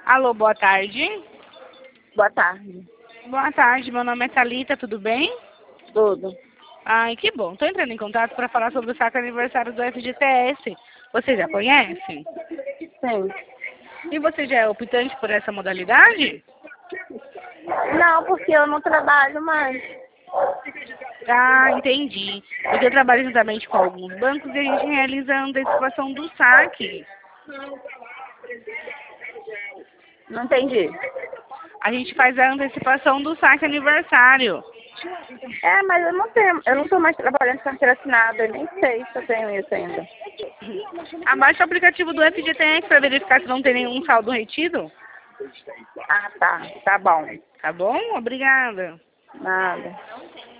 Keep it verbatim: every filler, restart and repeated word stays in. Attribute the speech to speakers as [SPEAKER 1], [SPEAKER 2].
[SPEAKER 1] Alô, boa tarde.
[SPEAKER 2] Boa tarde.
[SPEAKER 1] Boa tarde, meu nome é Thalita, tudo bem?
[SPEAKER 2] Tudo.
[SPEAKER 1] Ai, que bom. Estou entrando em contato para falar sobre o saque aniversário do F G T S. Você já conhece?
[SPEAKER 2] Sim.
[SPEAKER 1] E você já é optante por essa modalidade?
[SPEAKER 2] Não, porque eu não trabalho mais.
[SPEAKER 1] Ah, entendi. Porque eu trabalho juntamente com alguns bancos e a gente realiza a antecipação do saque.
[SPEAKER 2] Não entendi.
[SPEAKER 1] A gente faz a antecipação do saque aniversário.
[SPEAKER 2] É, mas eu não tenho, eu não tô mais trabalhando com carteira assinada, eu nem sei se eu tenho isso ainda.
[SPEAKER 1] Abaixe o aplicativo do F G T S para verificar se não tem nenhum saldo retido.
[SPEAKER 2] Ah, tá. Tá bom.
[SPEAKER 1] Tá bom? Obrigada.
[SPEAKER 2] Nada.